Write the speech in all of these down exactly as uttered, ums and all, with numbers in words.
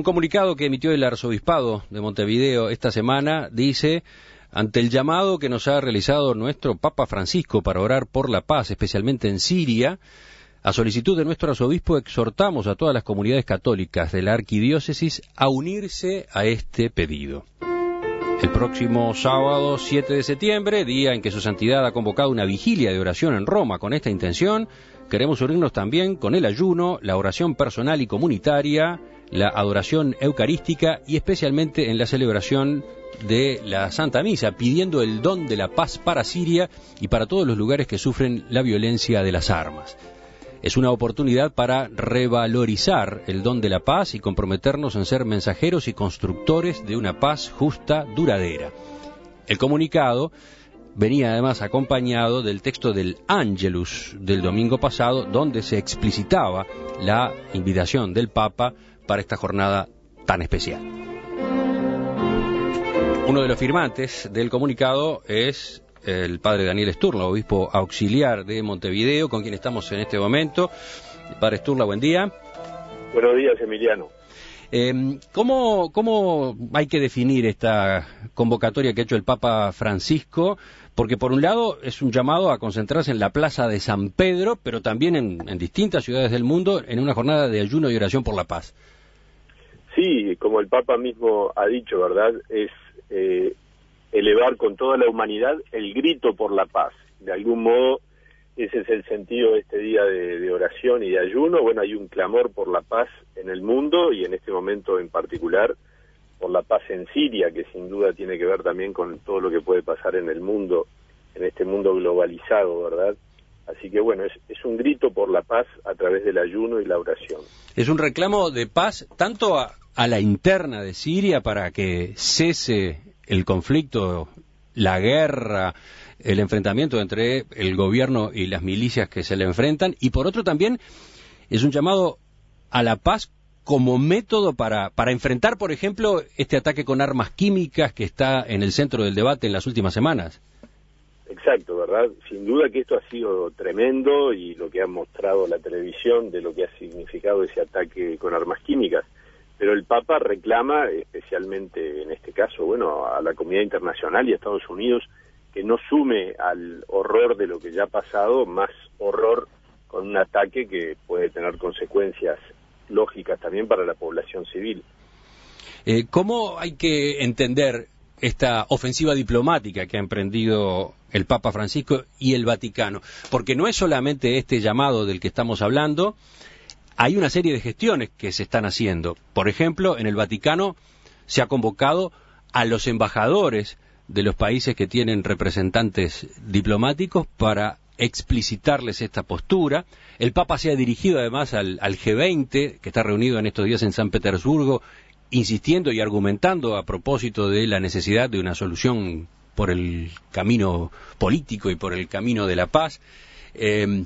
Un comunicado que emitió el Arzobispado de Montevideo esta semana dice: ante el llamado que nos ha realizado nuestro Papa Francisco para orar por la paz, especialmente en Siria, a solicitud de nuestro arzobispo exhortamos a todas las comunidades católicas de la arquidiócesis a unirse a este pedido. El próximo sábado siete de septiembre, día en que su santidad ha convocado una vigilia de oración en Roma con esta intención, queremos unirnos también con el ayuno, la oración personal y comunitaria, la adoración eucarística y especialmente en la celebración de la Santa Misa, pidiendo el don de la paz para Siria y para todos los lugares que sufren la violencia de las armas. Es una oportunidad para revalorizar el don de la paz y comprometernos en ser mensajeros y constructores de una paz justa, duradera. El comunicado venía además acompañado del texto del Ángelus del domingo pasado, donde se explicitaba la invitación del Papa para esta jornada tan especial. Uno de los firmantes del comunicado es el padre Daniel Sturla, obispo auxiliar de Montevideo, con quien estamos en este momento. Padre Sturla, buen día. Buenos días, Emiliano. Eh, ¿cómo, ¿Cómo hay que definir esta convocatoria que ha hecho el Papa Francisco? Porque por un lado es un llamado a concentrarse en la plaza de San Pedro, pero también en, en distintas ciudades del mundo, en una jornada de ayuno y oración por la paz. Sí, como el Papa mismo ha dicho, ¿verdad? Es eh, elevar con toda la humanidad el grito por la paz. De algún modo, ese es el sentido de este día de, de oración y de ayuno. Bueno, hay un clamor por la paz en el mundo y en este momento en particular por la paz en Siria, que sin duda tiene que ver también con todo lo que puede pasar en el mundo, en este mundo globalizado, ¿verdad? Así que bueno, es, es un grito por la paz a través del ayuno y la oración. Es un reclamo de paz tanto a, a la interna de Siria para que cese el conflicto, la guerra, el enfrentamiento entre el gobierno y las milicias que se le enfrentan, y por otro también es un llamado a la paz como método para, para enfrentar, por ejemplo, este ataque con armas químicas que está en el centro del debate en las últimas semanas. Exacto, ¿verdad? Sin duda que esto ha sido tremendo y lo que ha mostrado la televisión de lo que ha significado ese ataque con armas químicas. Pero el Papa reclama, especialmente en este caso, bueno, a la comunidad internacional y a Estados Unidos, que no sume al horror de lo que ya ha pasado, más horror con un ataque que puede tener consecuencias lógicas también para la población civil. Eh, ¿Cómo hay que entender esta ofensiva diplomática que ha emprendido el Papa Francisco y el Vaticano? Porque no es solamente este llamado del que estamos hablando, hay una serie de gestiones que se están haciendo. Por ejemplo, en el Vaticano se ha convocado a los embajadores de los países que tienen representantes diplomáticos para explicitarles esta postura. El Papa se ha dirigido además al, al G veinte, que está reunido en estos días en San Petersburgo, insistiendo y argumentando a propósito de la necesidad de una solución por el camino político y por el camino de la paz. Eh,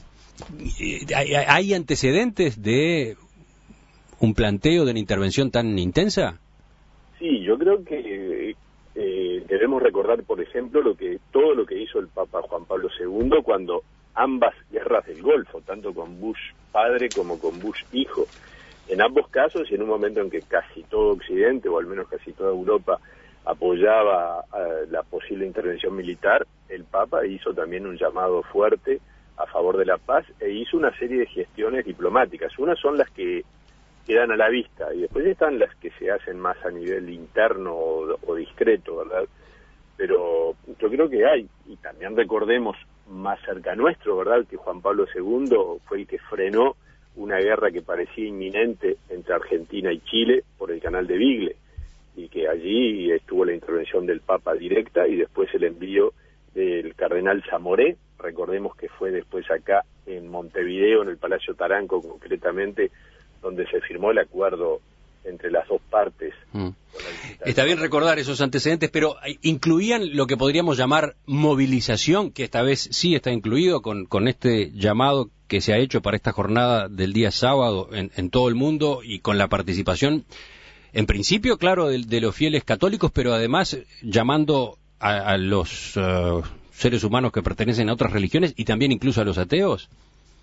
¿Hay antecedentes de un planteo de una intervención tan intensa? Sí, yo creo que eh, debemos recordar, por ejemplo, lo que todo lo que hizo el Papa Juan Pablo segundo cuando ambas guerras del Golfo, tanto con Bush padre como con Bush hijo, en ambos casos y en un momento en que casi todo Occidente, o al menos casi toda Europa, apoyaba uh, la posible intervención militar, el Papa hizo también un llamado fuerte a favor de la paz e hizo una serie de gestiones diplomáticas. Unas son las que quedan a la vista y después están las que se hacen más a nivel interno o, o discreto, ¿verdad? Pero yo creo que hay, y también recordemos más cerca nuestro, ¿verdad?, que Juan Pablo segundo fue el que frenó una guerra que parecía inminente entre Argentina y Chile por el canal de Beagle, y que allí estuvo la intervención del Papa directa y después el envío del cardenal Zamoré. Recordemos que fue después acá en Montevideo, en el Palacio Taranco concretamente, donde se firmó el acuerdo entre las dos partes. Mm. Está bien recordar esos antecedentes, pero ¿incluían lo que podríamos llamar movilización, que esta vez sí está incluido con, con este llamado que se ha hecho para esta jornada del día sábado en, en todo el mundo y con la participación, en principio, claro, de, de los fieles católicos, pero además llamando a, a los uh, seres humanos que pertenecen a otras religiones y también incluso a los ateos?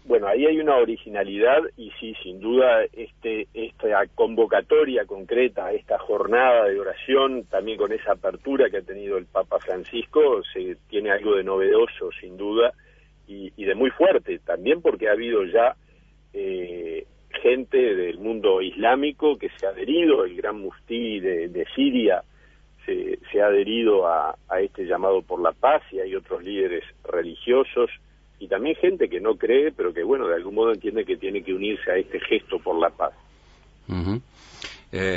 bueno, ahí hay una originalidad y sí, sin duda, este esta convocatoria concreta, esta jornada de oración, también con esa apertura que ha tenido el Papa Francisco, se tiene algo de novedoso, sin duda, y, y de muy fuerte, también porque ha habido ya eh, gente del mundo islámico que se ha adherido, el gran muftí de, de Siria se, se ha adherido a, a este llamado por la paz, y hay otros líderes religiosos, y también gente que no cree, pero que, bueno, de algún modo entiende que tiene que unirse a este gesto por la paz. Uh-huh. Eh,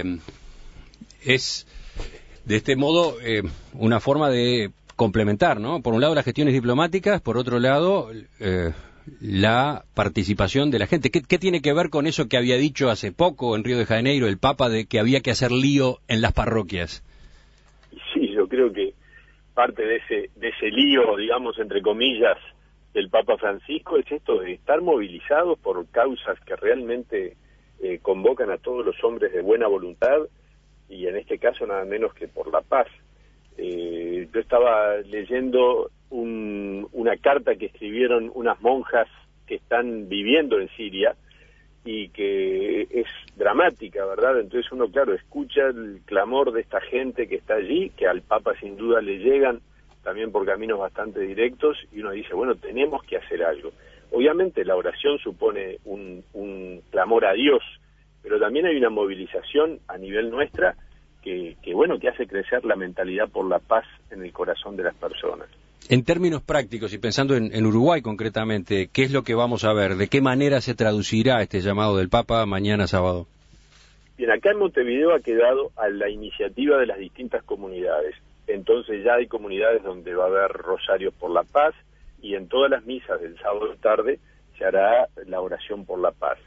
es, de este modo, eh, una forma de complementar, ¿no? Por un lado, las gestiones diplomáticas, por otro lado, eh, la participación de la gente. ¿Qué, ¿Qué tiene que ver con eso que había dicho hace poco en Río de Janeiro el Papa, de que había que hacer lío en las parroquias? Sí, yo creo que parte de ese, de ese lío, digamos, entre comillas, del Papa Francisco es esto de estar movilizados por causas que realmente eh, convocan a todos los hombres de buena voluntad, y en este caso nada menos que por la paz. Eh, yo estaba leyendo un, una carta que escribieron unas monjas que están viviendo en Siria y que es dramática, ¿verdad? Entonces uno, claro, escucha el clamor de esta gente que está allí, que al Papa sin duda le llegan también por caminos bastante directos, y uno dice, bueno, tenemos que hacer algo. Obviamente la oración supone un, un clamor a Dios, pero también hay una movilización a nivel nuestra que, que, bueno, que hace crecer la mentalidad por la paz en el corazón de las personas. En términos prácticos, y pensando en, en Uruguay concretamente, ¿qué es lo que vamos a ver? ¿De qué manera se traducirá este llamado del Papa mañana sábado? Bien, acá en Montevideo ha quedado a la iniciativa de las distintas comunidades. Entonces ya hay comunidades donde va a haber rosarios por la paz, y en todas las misas del sábado tarde se hará la oración por la paz.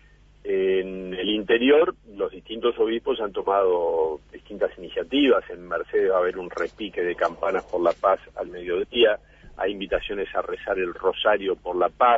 En el interior, los distintos obispos han tomado distintas iniciativas. En Mercedes va a haber un repique de campanas por la paz al mediodía, hay invitaciones a rezar el rosario por la paz,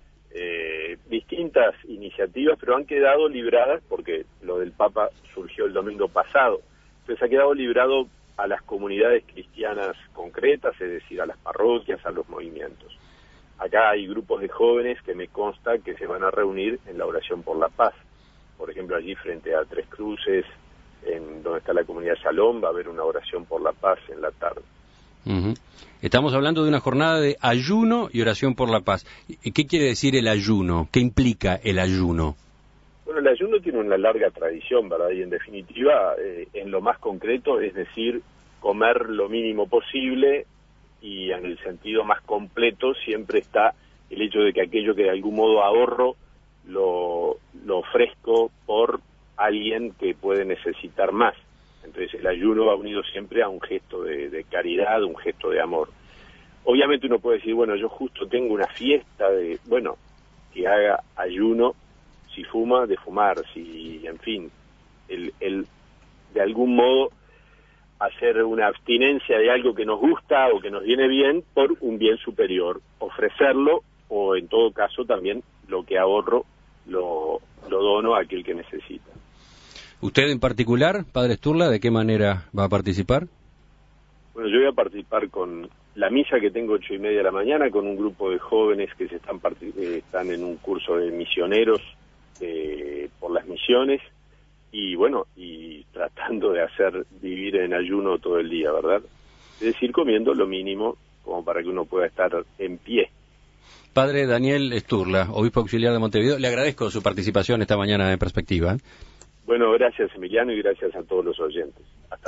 eh, distintas iniciativas, pero han quedado libradas, porque lo del Papa surgió el domingo pasado, entonces ha quedado librado a las comunidades cristianas concretas, es decir, a las parroquias, a los movimientos. Acá hay grupos de jóvenes que me consta que se van a reunir en la oración por la paz. Por ejemplo, allí frente a Tres Cruces, en donde está la comunidad Shalom, va a haber una oración por la paz en la tarde. Uh-huh. Estamos hablando de una jornada de ayuno y oración por la paz. ¿Y qué quiere decir el ayuno? ¿Qué implica el ayuno? Bueno, el ayuno tiene una larga tradición, ¿verdad? Y en definitiva, eh, en lo más concreto, es decir, comer lo mínimo posible, y en el sentido más completo siempre está el hecho de que aquello que de algún modo ahorro lo, lo ofrezco por alguien que puede necesitar más. Entonces el ayuno va unido siempre a un gesto de, de caridad, un gesto de amor. Obviamente uno puede decir, bueno, yo justo tengo una fiesta de, bueno, que haga ayuno, si fuma, de fumar, si, en fin, el, el de algún modo hacer una abstinencia de algo que nos gusta o que nos viene bien por un bien superior, ofrecerlo, o en todo caso también lo que ahorro lo, lo dono a aquel que necesita. ¿Usted en particular, Padre Sturla, de qué manera va a participar? Bueno, yo voy a participar con la misa que tengo ocho y media de la mañana, con un grupo de jóvenes que se están, eh, están en un curso de misioneros eh, por las misiones, y bueno, y tratando de hacer vivir en ayuno todo el día, ¿verdad? Es decir, comiendo lo mínimo como para que uno pueda estar en pie. Padre Daniel Sturla, obispo auxiliar de Montevideo, le agradezco su participación esta mañana en Perspectiva. Bueno, gracias Emiliano, y gracias a todos los oyentes. Hasta